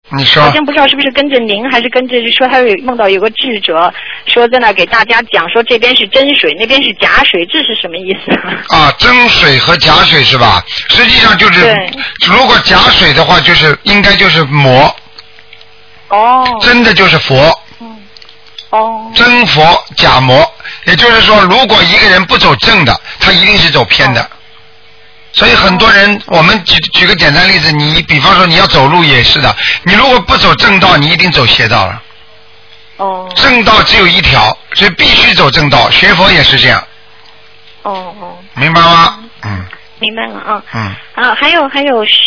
你说。 好像不知道是不是跟着您，还是跟着说他有梦到有个智者说在那给大家讲说这边是真水，那边是假水，这是什么意思啊？真水和假水是吧？实际上就是，如果假水的话，应该就是魔。 哦。 真的就是佛。 哦。 真佛假魔，也就是说，如果一个人不走正的，他一定是走偏的。所以很多人，我们举个简单例子，你比方说你要走路也是的，你如果不走正道，你一定走邪道了。 哦。 正道只有一条，所以必须走正道。学佛也是这样。 哦哦。 明白吗？嗯。 明白了啊。 嗯。 啊，还有